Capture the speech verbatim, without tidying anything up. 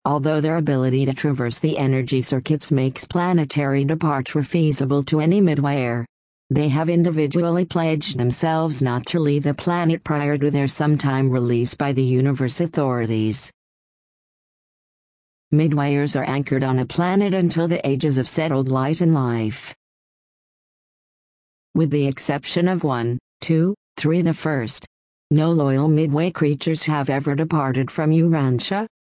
Although their ability to traverse the energy circuits makes planetary departure feasible to any Midwayer, they have individually pledged themselves not to leave the planet prior to their sometime release by the universe authorities. Midwayers are anchored on a planet until the ages of settled light and life. With the exception of one, two, three the first, no loyal Midway creatures have ever departed from Urantia,